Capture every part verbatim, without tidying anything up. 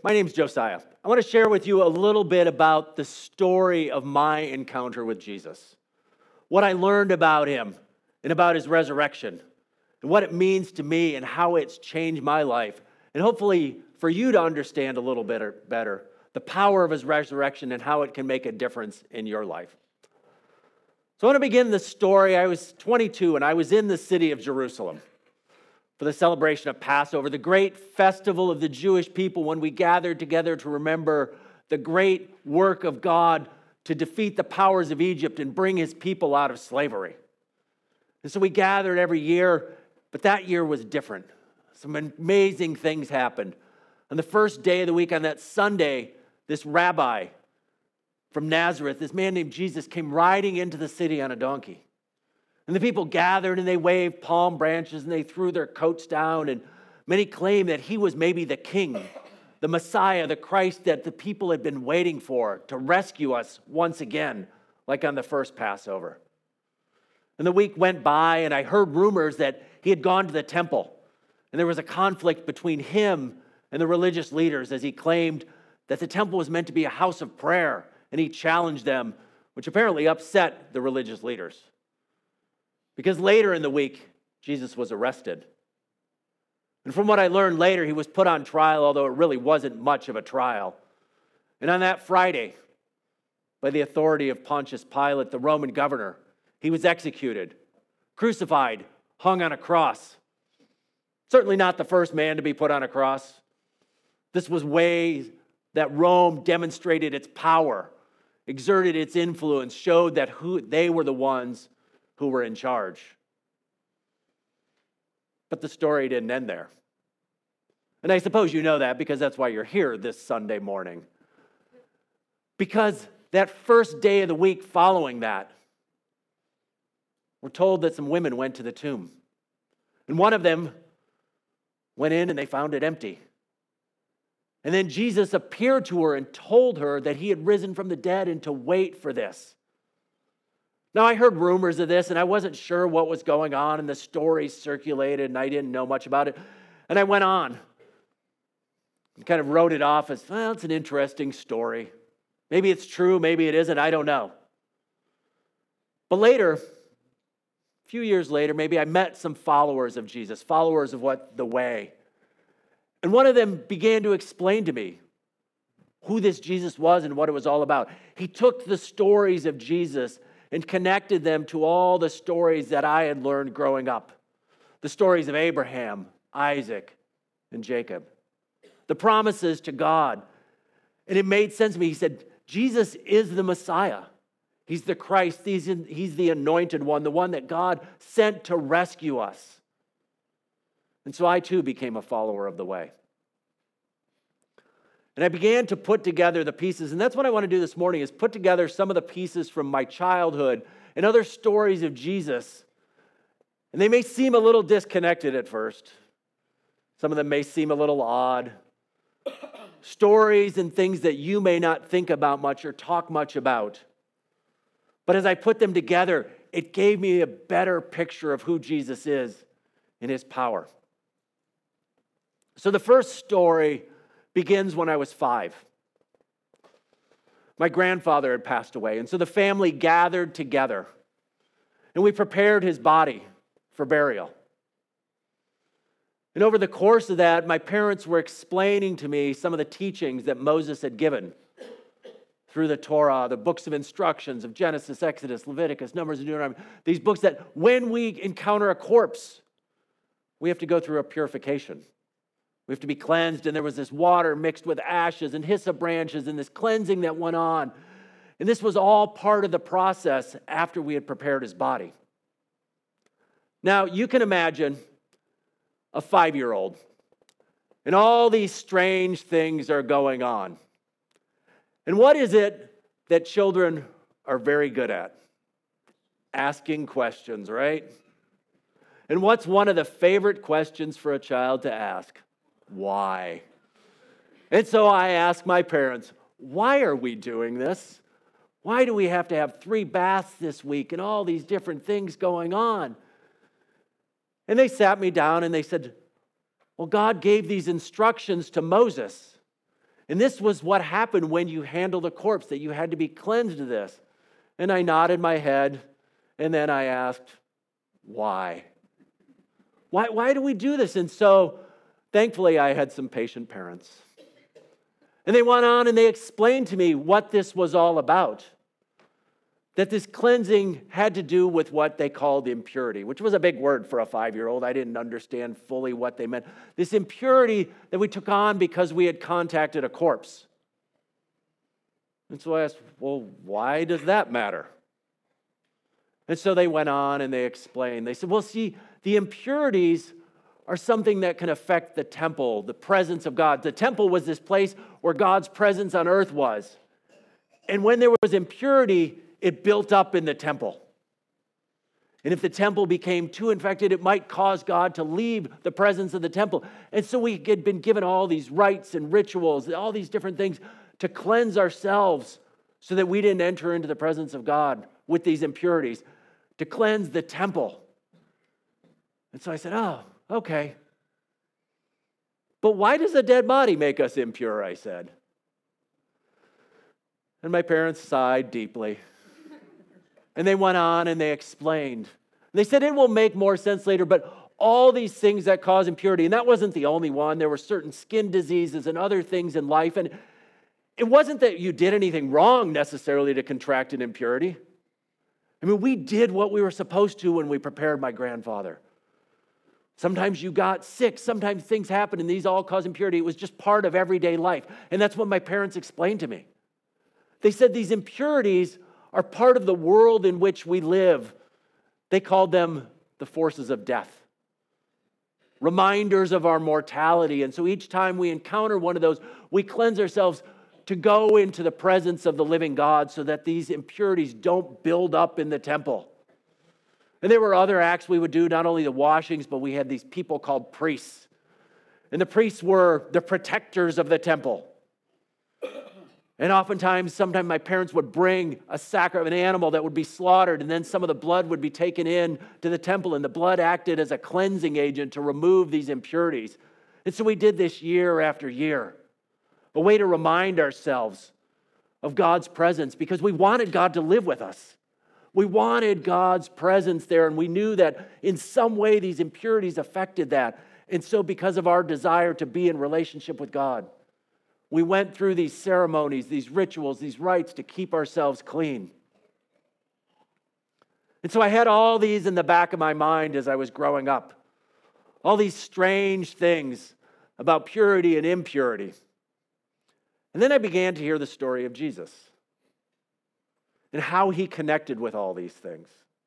my name's Josiah. I want to share with you a little bit about the story of my encounter with Jesus, what I learned about him and about his resurrection, and what it means to me and how it's changed my life, and hopefully for you to understand a little bit better the power of his resurrection and how it can make a difference in your life. So I want to begin the story. I was twenty-two and I was in the city of Jerusalem for the celebration of Passover, the great festival of the Jewish people when we gathered together to remember the great work of God to defeat the powers of Egypt and bring his people out of slavery. And so we gathered every year, but that year was different. Some amazing things happened. On the first day of the week, on that Sunday, this rabbi from Nazareth, this man named Jesus, came riding into the city on a donkey. And the people gathered and they waved palm branches and they threw their coats down. And many claimed that he was maybe the king, the Messiah, the Christ that the people had been waiting for to rescue us once again, like on the first Passover. And the week went by and I heard rumors that he had gone to the temple. And there was a conflict between him and the religious leaders as he claimed that the temple was meant to be a house of prayer. And he challenged them, which apparently upset the religious leaders. Because later in the week, Jesus was arrested. And from what I learned later, he was put on trial, although it really wasn't much of a trial. And on that Friday, by the authority of Pontius Pilate, the Roman governor, he was executed, crucified, hung on a cross. Certainly not the first man to be put on a cross. This was way that Rome demonstrated its power, exerted its influence, showed that who they were the ones who were in charge. But the story didn't end there. And I suppose you know that because that's why you're here this Sunday morning. Because that first day of the week following that, we're told that some women went to the tomb. And one of them went in and they found it empty. And then Jesus appeared to her and told her that he had risen from the dead and to wait for this. Now, I heard rumors of this, and I wasn't sure what was going on, and the stories circulated, and I didn't know much about it. And I went on and kind of wrote it off as, well, it's an interesting story. Maybe it's true, maybe it isn't, I don't know. But later, a few years later, maybe I met some followers of Jesus, followers of what the way. And one of them began to explain to me who this Jesus was and what it was all about. He took the stories of Jesus and connected them to all the stories that I had learned growing up. The stories of Abraham, Isaac, and Jacob. The promises to God. And it made sense to me. He said, Jesus is the Messiah. He's the Christ. He's, in, he's the anointed one, the one that God sent to rescue us. And so I too became a follower of the way. And I began to put together the pieces, and that's what I want to do this morning, is put together some of the pieces from my childhood and other stories of Jesus. And they may seem a little disconnected at first. Some of them may seem a little odd. Stories and things that you may not think about much or talk much about. But as I put them together, it gave me a better picture of who Jesus is and his power. So the first story begins when I was five. My grandfather had passed away, and so the family gathered together, and we prepared his body for burial. And over the course of that, my parents were explaining to me some of the teachings that Moses had given through the Torah, the books of instructions of Genesis, Exodus, Leviticus, Numbers, and Deuteronomy. These books that when we encounter a corpse, we have to go through a purification. We have to be cleansed, and there was this water mixed with ashes and hyssop branches and this cleansing that went on. And this was all part of the process after we had prepared his body. Now, you can imagine a five-year-old, and all these strange things are going on. And what is it that children are very good at? Asking questions, right? And what's one of the favorite questions for a child to ask? Why? And so I asked my parents, why are we doing this? Why do we have to have three baths this week and all these different things going on? And they sat me down and they said, well, God gave these instructions to Moses. And this was what happened when you handled a corpse, that you had to be cleansed of this. And I nodded my head, and then I asked, why? Why, why do we do this? And so, thankfully, I had some patient parents. And they went on and they explained to me what this was all about. That this cleansing had to do with what they called impurity, which was a big word for a five-year-old. I didn't understand fully what they meant. This impurity that we took on because we had contacted a corpse. And so I asked, well, why does that matter? And so they went on and they explained. They said, well, see, the impurities are something that can affect the temple, the presence of God. The temple was this place where God's presence on earth was. And when there was impurity, it built up in the temple. And if the temple became too infected, it might cause God to leave the presence of the temple. And so we had been given all these rites and rituals, all these different things to cleanse ourselves so that we didn't enter into the presence of God with these impurities, to cleanse the temple. And so I said, oh, okay. But why does a dead body make us impure, I said. And my parents sighed deeply. And they went on and they explained. They said it will make more sense later, but all these things that cause impurity, and that wasn't the only one. There were certain skin diseases and other things in life. And it wasn't that you did anything wrong necessarily to contract an impurity. I mean, we did what we were supposed to when we prepared my grandfather. Sometimes you got sick. Sometimes things happened, and these all cause impurity. It was just part of everyday life. And that's what my parents explained to me. They said these impurities are part of the world in which we live. They called them the forces of death, reminders of our mortality. And so each time we encounter one of those, we cleanse ourselves to go into the presence of the living God so that these impurities don't build up in the temple. And there were other acts we would do, not only the washings, but we had these people called priests. And the priests were the protectors of the temple. And oftentimes, sometimes my parents would bring a sacrifice of an animal that would be slaughtered, and then some of the blood would be taken in to the temple, and the blood acted as a cleansing agent to remove these impurities. And so we did this year after year, a way to remind ourselves of God's presence, because we wanted God to live with us. We wanted God's presence there, and we knew that in some way these impurities affected that. And so because of our desire to be in relationship with God, we went through these ceremonies, these rituals, these rites to keep ourselves clean. And so I had all these in the back of my mind as I was growing up. All these strange things about purity and impurity. And then I began to hear the story of Jesus and how he connected with all these things.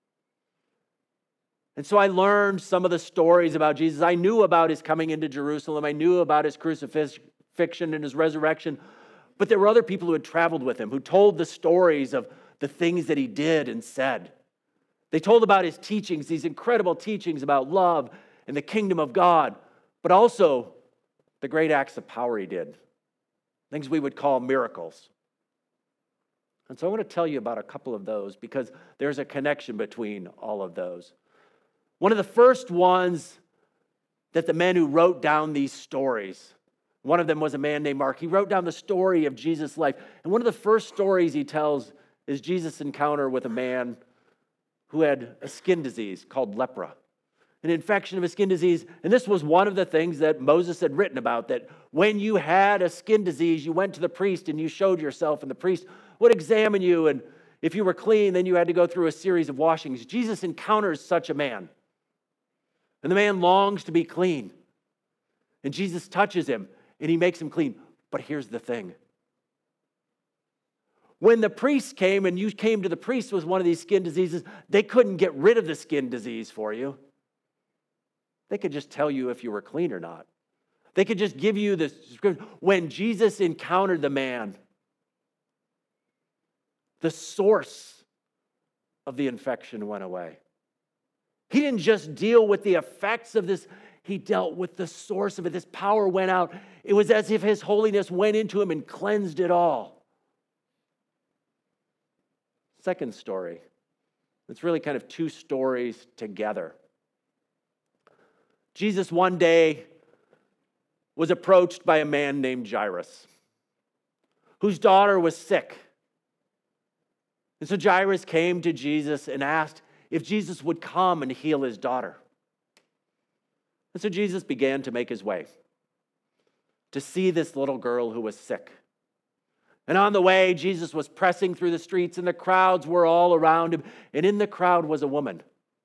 And so I learned some of the stories about Jesus. I knew about his coming into Jerusalem. I knew about his crucifixion and his resurrection. But there were other people who had traveled with him, who told the stories of the things that he did and said. They told about his teachings, these incredible teachings about love and the kingdom of God, but also the great acts of power he did, things we would call miracles. And so I want to tell you about a couple of those because there's a connection between all of those. One of the first ones that the men who wrote down these stories, one of them was a man named Mark. He wrote down the story of Jesus' life. And one of the first stories he tells is Jesus' encounter with a man who had a skin disease called lepra, an infection of a skin disease. And this was one of the things that Moses had written about, that when you had a skin disease, you went to the priest and you showed yourself, and the priest would examine you. And if you were clean, then you had to go through a series of washings. Jesus encounters such a man. And the man longs to be clean. And Jesus touches him and he makes him clean. But here's the thing. When the priest came and you came to the priest with one of these skin diseases, they couldn't get rid of the skin disease for you. They could just tell you if you were clean or not. They could just give you the scripture. When Jesus encountered the man, the source of the infection went away. He didn't just deal with the effects of this. He dealt with the source of it. This power went out. It was as if his holiness went into him and cleansed it all. Second story. It's really kind of two stories together. Jesus one day was approached by a man named Jairus. whose daughter was sick. And so Jairus came to Jesus and asked if Jesus would come and heal his daughter. And so Jesus began to make his way to see this little girl who was sick. And on the way, Jesus was pressing through the streets, and the crowds were all around him. And in the crowd was a woman.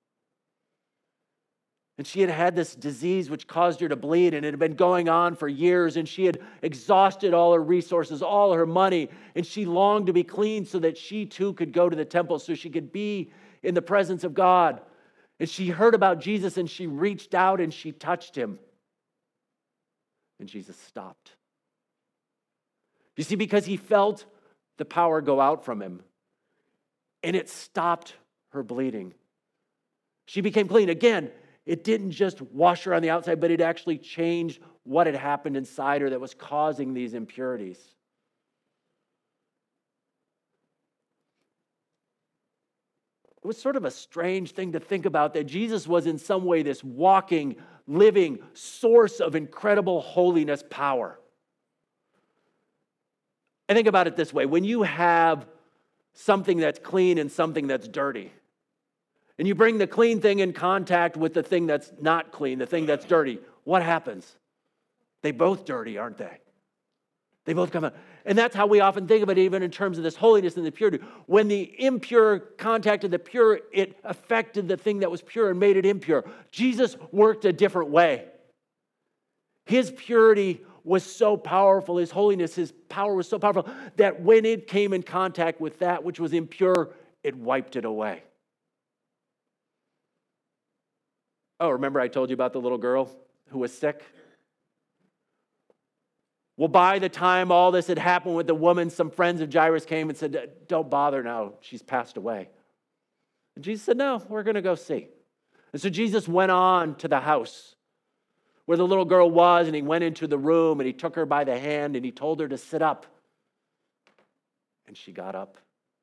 And she had had this disease which caused her to bleed, and it had been going on for years, and she had exhausted all her resources, all her money, and she longed to be clean so that she too could go to the temple, so she could be in the presence of God. And she heard about Jesus, and she reached out and she touched him. And Jesus stopped. You see, because he felt the power go out from him, and it stopped her bleeding. She became clean. Again, it didn't just wash her on the outside, but it actually changed what had happened inside her that was causing these impurities. It was sort of a strange thing to think about, that Jesus was in some way this walking, living source of incredible holiness power. I think about it this way. When you have something that's clean and something that's dirty, and you bring the clean thing in contact with the thing that's not clean, the thing that's dirty, what happens? They both dirty, aren't they? They both come out. And that's how we often think of it, even in terms of this holiness and the purity. When the impure contacted the pure, it affected the thing that was pure and made it impure. Jesus worked a different way. His purity was so powerful, his holiness, his power was so powerful, that when it came in contact with that which was impure, it wiped it away. Oh, remember I told you about the little girl who was sick? Well, by the time all this had happened with the woman, some friends of Jairus came and said, don't bother now, she's passed away. And Jesus said, no, we're going to go see. And so Jesus went on to the house where the little girl was, and he went into the room, and he took her by the hand, and he told her to sit up. And she got up.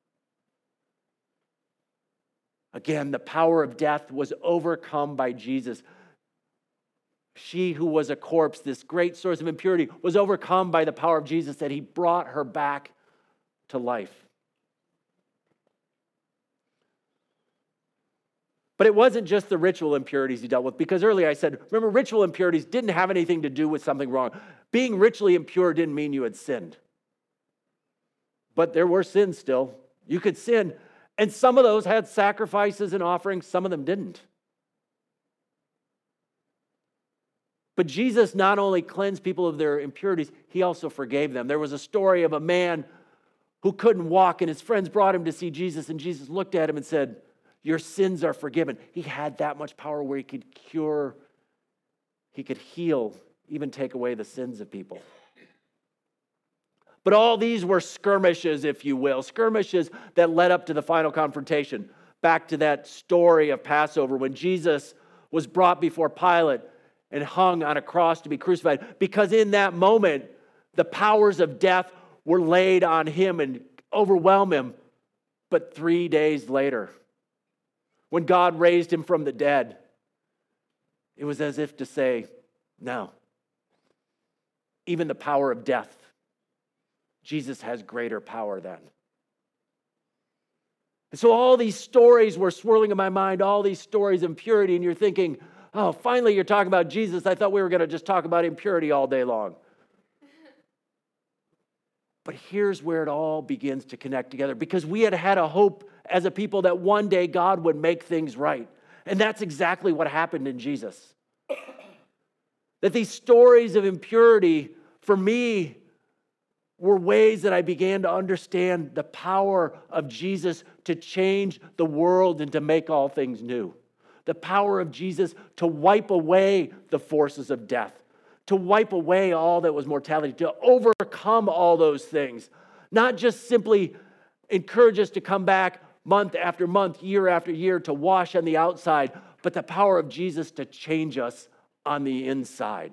Again, the power of death was overcome by Jesus. She who was a corpse, this great source of impurity, was overcome by the power of Jesus, that he brought her back to life. But it wasn't just the ritual impurities he dealt with, because earlier I said, remember, ritual impurities didn't have anything to do with something wrong. Being ritually impure didn't mean you had sinned. But there were sins still. You could sin. And some of those had sacrifices and offerings, some of them didn't. But Jesus not only cleansed people of their impurities, he also forgave them. There was a story of a man who couldn't walk, and his friends brought him to see Jesus, and Jesus looked at him and said, your sins are forgiven. He had that much power where he could cure, he could heal, even take away the sins of people. But all these were skirmishes, if you will, skirmishes that led up to the final confrontation. Back to that story of Passover when Jesus was brought before Pilate and hung on a cross to be crucified. Because in that moment, the powers of death were laid on him and overwhelmed him. But three days later, when God raised him from the dead, it was as if to say, no, even the power of death, Jesus has greater power than. And so all these stories were swirling in my mind, all these stories of impurity, and you're thinking, oh, finally you're talking about Jesus. I thought we were going to just talk about impurity all day long. But here's where it all begins to connect together, because we had had a hope as a people that one day God would make things right. And that's exactly what happened in Jesus. That these stories of impurity, for me, were ways that I began to understand the power of Jesus to change the world and to make all things new. The power of Jesus to wipe away the forces of death, to wipe away all that was mortality, to overcome all those things. Not just simply encourage us to come back month after month, year after year, to wash on the outside, but the power of Jesus to change us on the inside.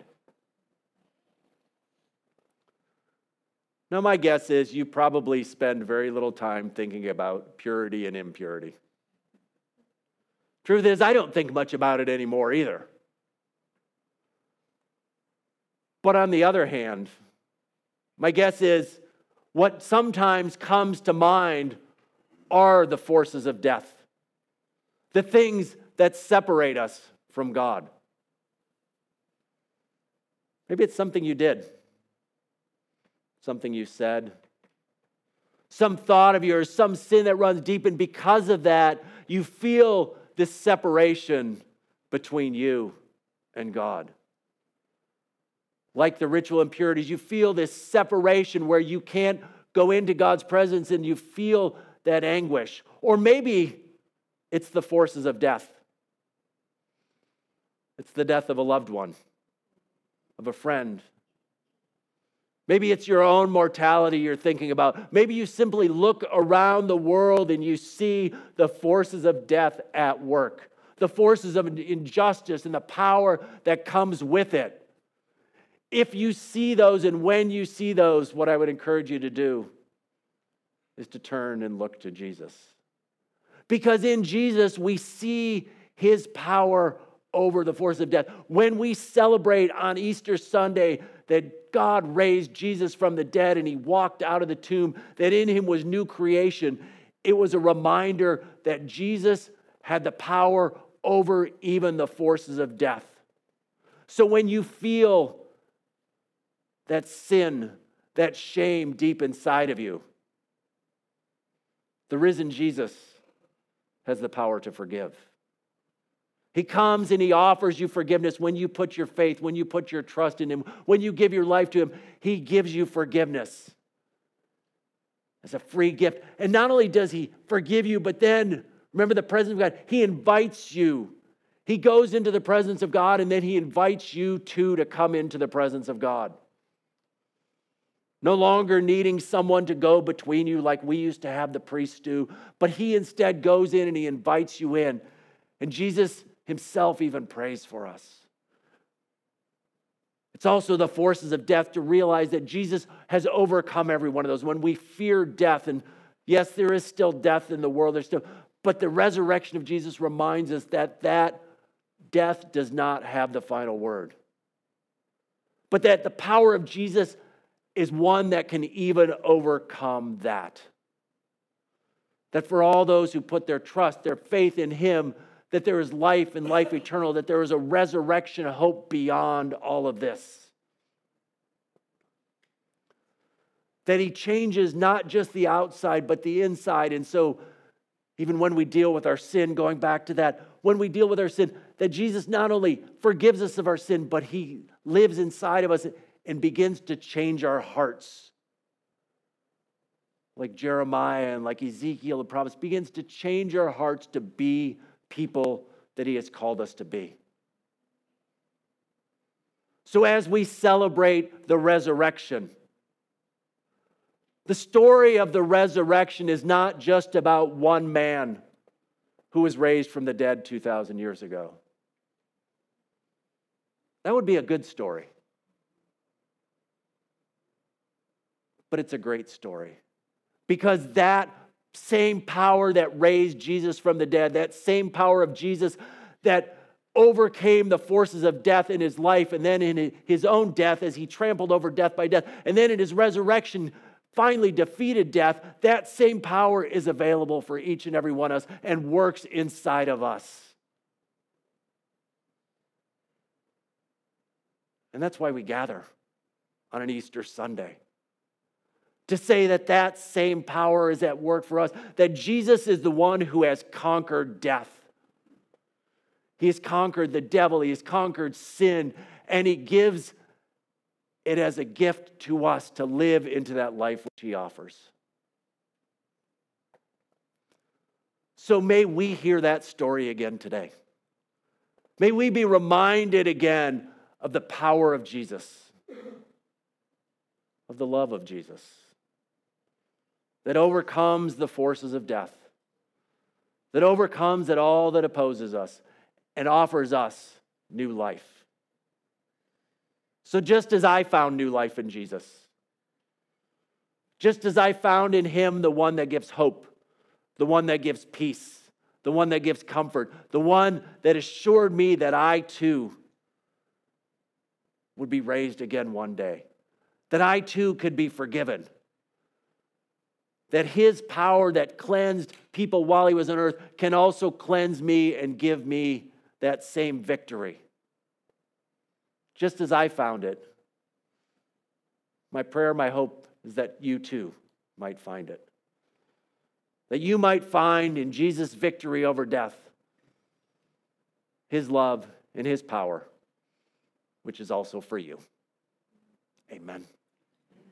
Now, my guess is you probably spend very little time thinking about purity and impurity. Truth is, I don't think much about it anymore either. But on the other hand, my guess is what sometimes comes to mind are the forces of death, the things that separate us from God. Maybe it's something you did, something you said, some thought of yours, some sin that runs deep, and because of that, you feel this separation between you and God. Like the ritual impurities, you feel this separation where you can't go into God's presence and you feel that anguish. Or maybe it's the forces of death. It's the death of a loved one, of a friend. Maybe it's your own mortality you're thinking about. Maybe you simply look around the world and you see the forces of death at work, the forces of injustice and the power that comes with it. If you see those and when you see those, what I would encourage you to do is to turn and look to Jesus. Because in Jesus, we see his power over the force of death. When we celebrate on Easter Sunday that God raised Jesus from the dead and he walked out of the tomb, that in him was new creation, it was a reminder that Jesus had the power over even the forces of death. So when you feel that sin, that shame deep inside of you, the risen Jesus has the power to forgive. He comes and he offers you forgiveness when you put your faith, when you put your trust in him, when you give your life to him. He gives you forgiveness as a free gift. And not only does he forgive you, but then, remember the presence of God, he invites you. He goes into the presence of God and then he invites you too to come into the presence of God. No longer needing someone to go between you like we used to have the priests do, but he instead goes in and he invites you in. And Jesus himself even prays for us. It's also the forces of death to realize that Jesus has overcome every one of those. When we fear death, and yes, there is still death in the world, there's still, but the resurrection of Jesus reminds us that that death does not have the final word. But that the power of Jesus is one that can even overcome that. That for all those who put their trust, their faith in him, that there is life and life eternal, that there is a resurrection hope beyond all of this. That he changes not just the outside, but the inside. And so even when we deal with our sin, going back to that, when we deal with our sin, that Jesus not only forgives us of our sin, but he lives inside of us and begins to change our hearts. Like Jeremiah and like Ezekiel, the prophets, begins to change our hearts to be people that he has called us to be. So as we celebrate the resurrection, the story of the resurrection is not just about one man who was raised from the dead two thousand years ago. That would be a good story. But it's a great story. Because that same power that raised Jesus from the dead, that same power of Jesus that overcame the forces of death in his life and then in his own death as he trampled over death by death, and then in his resurrection finally defeated death, that same power is available for each and every one of us and works inside of us. And that's why we gather on an Easter Sunday. To say that that same power is at work for us, that Jesus is the one who has conquered death. He has conquered the devil, he has conquered sin, and he gives it as a gift to us to live into that life which he offers. So may we hear that story again today. May we be reminded again of the power of Jesus, of the love of Jesus, that overcomes the forces of death, that overcomes it all that opposes us, and offers us new life. So just as I found new life in Jesus, just as I found in him the one that gives hope, the one that gives peace, the one that gives comfort, the one that assured me that I too would be raised again one day, that I too could be forgiven, that his power that cleansed people while he was on earth can also cleanse me and give me that same victory. Just as I found it. My prayer, my hope is that you too might find it. That you might find in Jesus' victory over death, his love and his power, which is also for you. Amen.